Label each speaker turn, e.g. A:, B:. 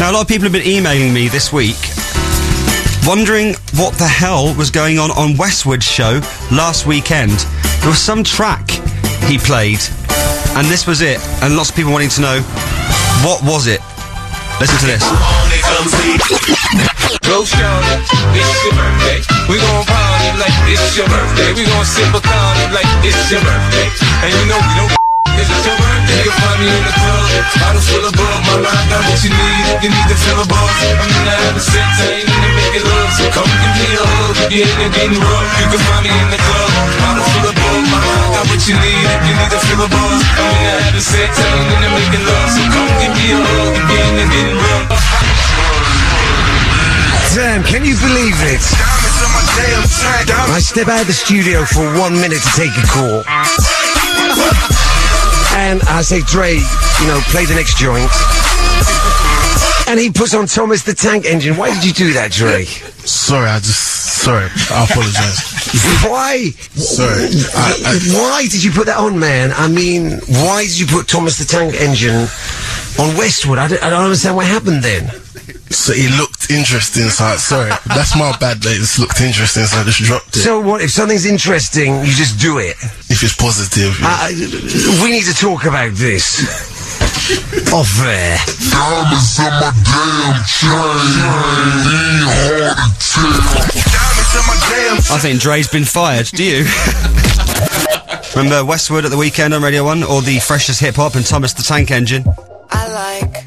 A: Now, a lot of people have been emailing me this week, wondering what the hell was going on Westwood's show last weekend. There was some track he played, and this was it. And lots of people wanting to know, what was it? Listen to this.
B: Go shorty, it's your birthday. We gon' party like it's your birthday. We gon' sip a party like it's your birthday. And you know we don't it's your birthday. You'll find me in the club, bottles full of bug. My mind got what you need if you need to feel a buzz. I'm in the having sex, I ain't in the making love. So come give me a hug if you're in the getting rough. You can find me in the club, bottles full of bug. My mind got what you need if you need to feel a buzz. I'm in the having sex, I ain't in the making love. So come give me a hug if you're in the getting rough.
C: Damn, can you believe it? I step out of the studio for 1 minute to take a call. And I say, Dre, you know, play the next joint. And he puts on Thomas the Tank Engine. Why did you do that, Dre?
D: Sorry, I apologize.
C: Why?
D: Sorry.
C: Why did you put that on, man? I mean, why did you put Thomas the Tank Engine on Westwood? I don't understand what happened then.
D: So it looked interesting, so sorry. That's my bad, it just looked interesting, so I just dropped it.
C: So what, if something's interesting, you just do it?
D: If it's positive. Yeah.
C: We need to talk about this. Off there.
E: Diamonds in my damn chain.
A: I think Dre's been fired, do you? Remember Westwood at the weekend on Radio 1, or the freshest hip-hop and Thomas the Tank Engine?
F: I like